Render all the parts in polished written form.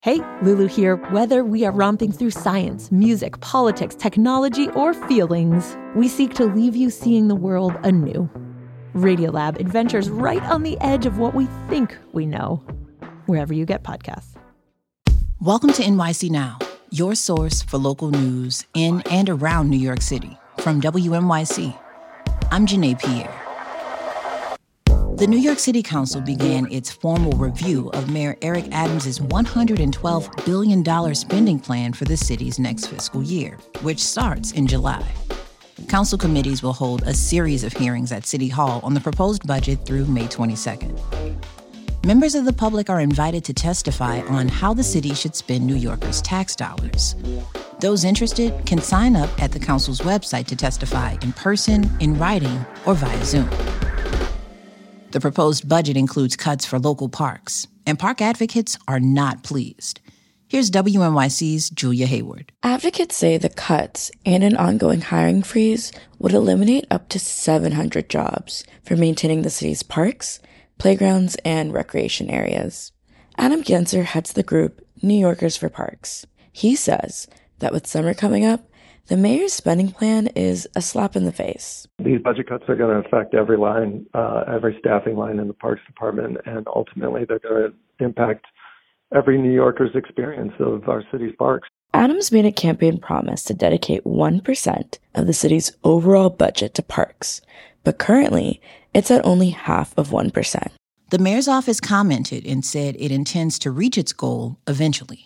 Hey, Lulu here. Whether we are romping through science, music, politics, technology, or feelings, we seek to leave you seeing the world anew. Radiolab adventures right on the edge of what we think we know, wherever you get podcasts. Welcome to NYC Now, your source for local news in and around New York City. From WNYC, I'm Janae Pierre. The New York City Council began its formal review of Mayor Eric Adams' $112 billion spending plan for the city's next fiscal year, which starts in July. Council committees will hold a series of hearings at City Hall on the proposed budget through May 22nd. Members of the public are invited to testify on how the city should spend New Yorkers' tax dollars. Those interested can sign up at the council's website to testify in person, in writing, or via Zoom. The proposed budget includes cuts for local parks, and park advocates are not pleased. Here's WNYC's Julia Hayward. Advocates say the cuts and an ongoing hiring freeze would eliminate up to 700 jobs for maintaining the city's parks, playgrounds, and recreation areas. Adam Genser heads the group New Yorkers for Parks. He says that with summer coming up, the mayor's spending plan is a slap in the face. These budget cuts are going to affect every line, every staffing line in the Parks Department, and ultimately they're going to impact every New Yorker's experience of our city's parks. Adams made a campaign promise to dedicate 1% of the city's overall budget to parks, but currently it's at only half of 1%. The mayor's office commented and said it intends to reach its goal eventually.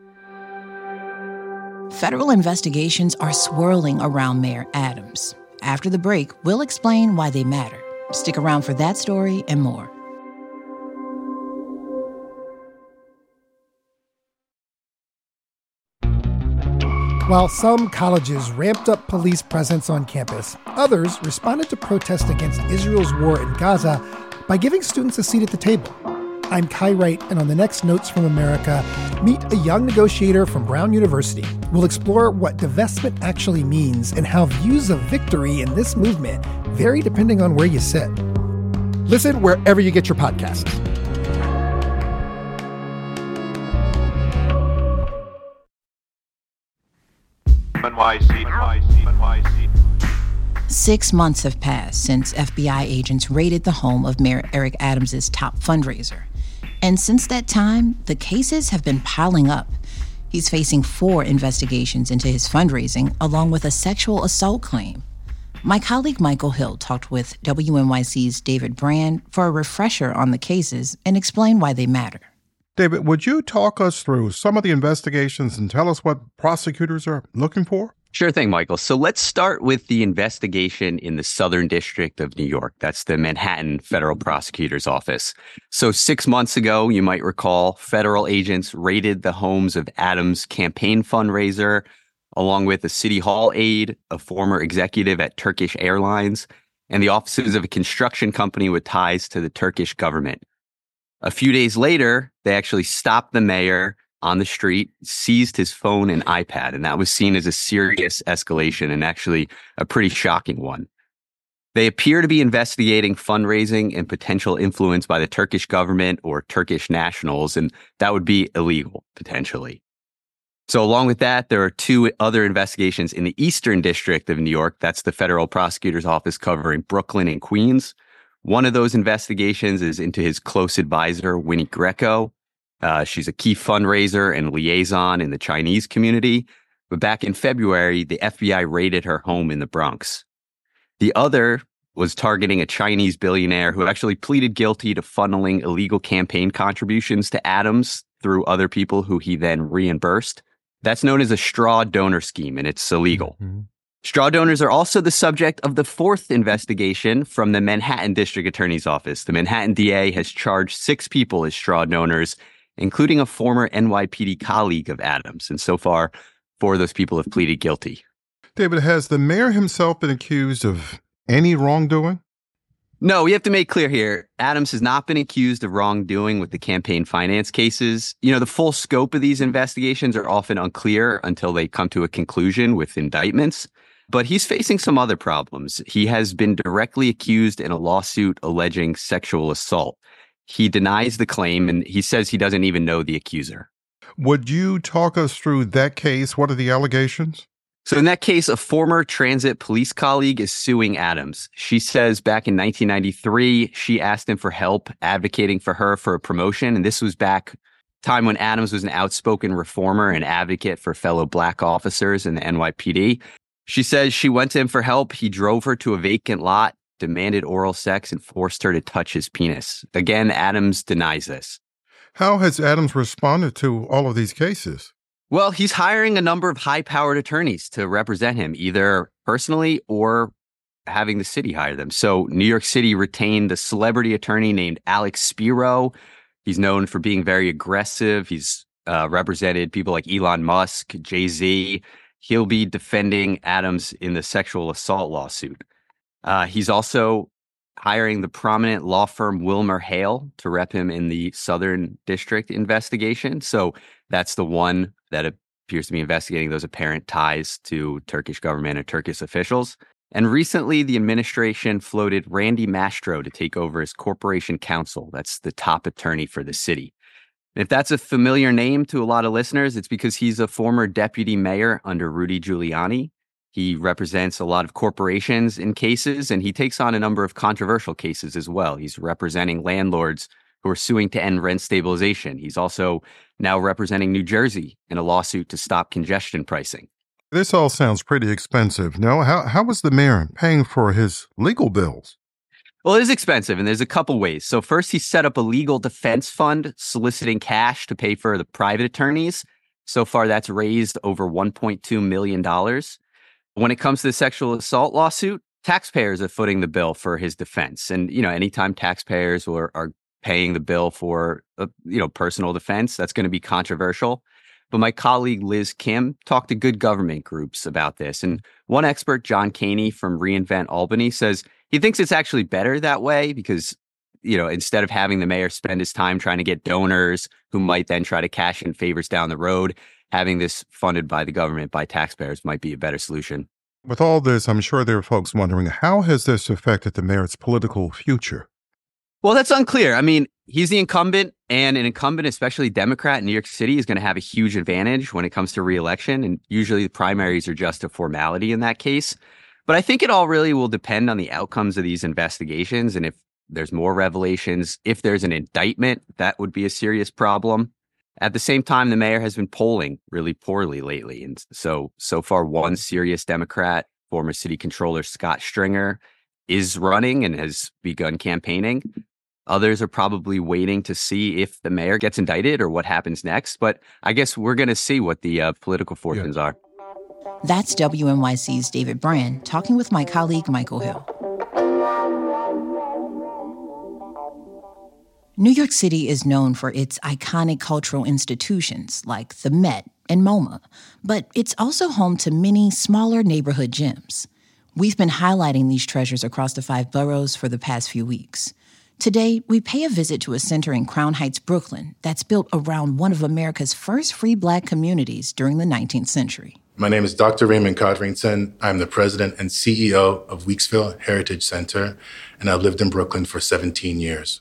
Federal investigations are swirling around Mayor Adams. After the break, we'll explain why they matter. Stick around for that story and more. While some colleges ramped up police presence on campus, others responded to protests against Israel's war in Gaza by giving students a seat at the table. I'm Kai Wright, and on the next Notes from America, meet a young negotiator from Brown University. We'll explore what divestment actually means and how views of victory in this movement vary depending on where you sit. Listen wherever you get your podcasts. NYC. 6 months have passed since FBI agents raided the home of Mayor Eric Adams' top fundraiser. And since that time, the cases have been piling up. He's facing 4 investigations into his fundraising, along with a sexual assault claim. My colleague Michael Hill talked with WNYC's David Brand for a refresher on the cases and explain why they matter. David, would you talk us through some of the investigations and tell us what prosecutors are looking for? Sure thing, Michael. So let's start with the investigation in the Southern District of New York. That's the Manhattan Federal Prosecutor's Office. So 6 months ago, you might recall, federal agents raided the homes of Adams' campaign fundraiser, along with a City Hall aide, a former executive at Turkish Airlines, and the offices of a construction company with ties to the Turkish government. A few days later, they actually stopped the mayor on the street, seized his phone and iPad, and that was seen as a serious escalation and actually a pretty shocking one. They appear to be investigating fundraising and potential influence by the Turkish government or Turkish nationals, and that would be illegal, potentially. So along with that, there are 2 other investigations in the Eastern District of New York. That's the Federal Prosecutor's Office covering Brooklyn and Queens. One of those investigations is into his close advisor, Winnie Greco. She's a key fundraiser and liaison in the Chinese community. But back in February, the FBI raided her home in the Bronx. The other was targeting a Chinese billionaire who actually pleaded guilty to funneling illegal campaign contributions to Adams through other people who he then reimbursed. That's known as a straw donor scheme, and it's illegal. Mm-hmm. Straw donors are also the subject of the 4th investigation from the Manhattan District Attorney's Office. The Manhattan DA has charged 6 people as straw donors, including a former NYPD colleague of Adams. And so far, 4 of those people have pleaded guilty. David, has the mayor himself been accused of any wrongdoing? No, we have to make clear here, Adams has not been accused of wrongdoing with the campaign finance cases. You know, the full scope of these investigations are often unclear until they come to a conclusion with indictments. But he's facing some other problems. He has been directly accused in a lawsuit alleging sexual assault. He denies the claim, and he says he doesn't even know the accuser. Would you talk us through that case? What are the allegations? So in that case, a former transit police colleague is suing Adams. She says back in 1993, she asked him for help advocating for her for a promotion. And this was back time when Adams was an outspoken reformer and advocate for fellow Black officers in the NYPD. She says she went to him for help. He drove her to a vacant lot, demanded oral sex, and forced her to touch his penis. Again, Adams denies this. How has Adams responded to all of these cases? Well, he's hiring a number of high-powered attorneys to represent him, either personally or having the city hire them. So New York City retained a celebrity attorney named Alex Spiro. He's known for being very aggressive. He's represented people like Elon Musk, Jay-Z. He'll be defending Adams in the sexual assault lawsuit. He's also hiring the prominent law firm Wilmer Hale to rep him in the Southern District investigation. So that's the one that appears to be investigating those apparent ties to Turkish government and Turkish officials. And recently, the administration floated Randy Mastro to take over as corporation counsel. That's the top attorney for the city. And if that's a familiar name to a lot of listeners, it's because he's a former deputy mayor under Rudy Giuliani. He represents a lot of corporations in cases, and he takes on a number of controversial cases as well. He's representing landlords who are suing to end rent stabilization. He's also now representing New Jersey in a lawsuit to stop congestion pricing. This all sounds pretty expensive. No, how was the mayor paying for his legal bills? Well, it is expensive, and there's a couple ways. So first, he set up a legal defense fund soliciting cash to pay for the private attorneys. So far, that's raised over $1.2 million. When it comes to the sexual assault lawsuit, taxpayers are footing the bill for his defense. And, anytime taxpayers are paying the bill for, personal defense, that's going to be controversial. But my colleague Liz Kim talked to good government groups about this. And one expert, John Caney from reInvent Albany, says he thinks it's actually better that way because, instead of having the mayor spend his time trying to get donors who might then try to cash in favors down the road, having this funded by the government, by taxpayers, might be a better solution. With all this, I'm sure there are folks wondering, how has this affected the mayor's political future? Well, that's unclear. I mean, he's the incumbent, and an incumbent, especially Democrat in New York City, is going to have a huge advantage when it comes to re-election. And usually the primaries are just a formality in that case. But I think it all really will depend on the outcomes of these investigations. And if there's more revelations, if there's an indictment, that would be a serious problem. At the same time, the mayor has been polling really poorly lately. And so far, one serious Democrat, former city controller Scott Stringer, is running and has begun campaigning. Others are probably waiting to see if the mayor gets indicted or what happens next. But I guess we're going to see what the political fortunes are. That's WNYC's David Brand talking with my colleague Michael Hill. New York City is known for its iconic cultural institutions like the Met and MoMA, but it's also home to many smaller neighborhood gems. We've been highlighting these treasures across the 5 boroughs for the past few weeks. Today, we pay a visit to a center in Crown Heights, Brooklyn, that's built around one of America's first free Black communities during the 19th century. My name is Dr. Raymond Codrington. I'm the president and CEO of Weeksville Heritage Center, and I've lived in Brooklyn for 17 years.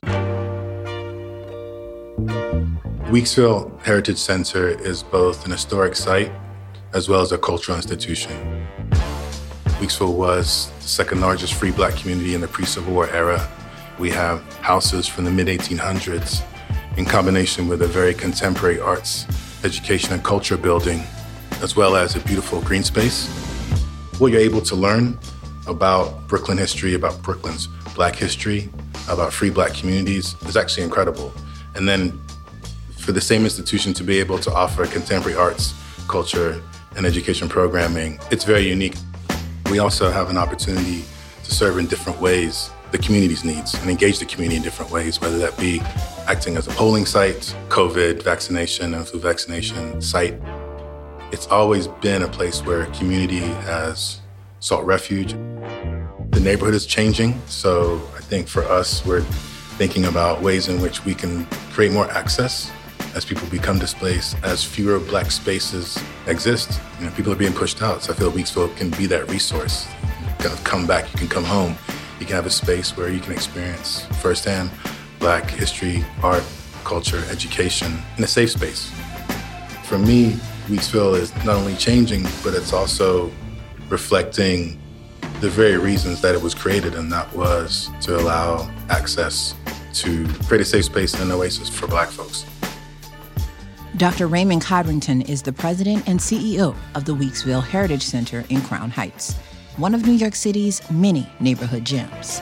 Weeksville Heritage Center is both an historic site as well as a cultural institution. Weeksville was the second largest free Black community in the pre-Civil War era. We have houses from the mid-1800s in combination with a very contemporary arts, education, and culture building, as well as a beautiful green space. What you're able to learn about Brooklyn history, about Brooklyn's Black history, about free Black communities is actually incredible. And then for the same institution to be able to offer contemporary arts, culture, and education programming, it's very unique. We also have an opportunity to serve in different ways the community's needs and engage the community in different ways, whether that be acting as a polling site, COVID vaccination and flu vaccination site. It's always been a place where community has sought refuge. The neighborhood is changing, so I think for us, we're thinking about ways in which we can create more access as people become displaced, as fewer Black spaces exist. People are being pushed out, so I feel Weeksville can be that resource. You can come back, you can come home, you can have a space where you can experience firsthand Black history, art, culture, education in a safe space. For me, Weeksville is not only changing, but it's also reflecting the very reasons that it was created, and that was to allow access to create a safe space and an oasis for Black folks. Dr. Raymond Codrington is the president and CEO of the Weeksville Heritage Center in Crown Heights, one of New York City's many neighborhood gems.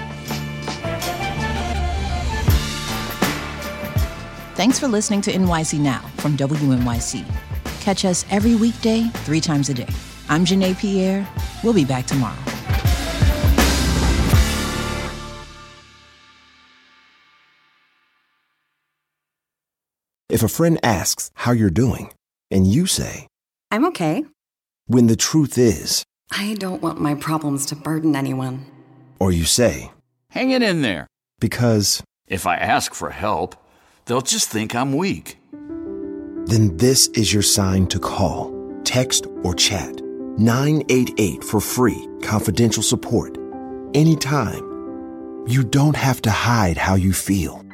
Thanks for listening to NYC Now from WNYC. Catch us every weekday, 3 times a day. I'm Janae Pierre. We'll be back tomorrow. If a friend asks how you're doing, and you say, I'm okay. When the truth is, I don't want my problems to burden anyone. Or you say, hang it in there. Because if I ask for help, they'll just think I'm weak. Then this is your sign to call, text, or chat 988 for free, confidential support. Anytime. You don't have to hide how you feel.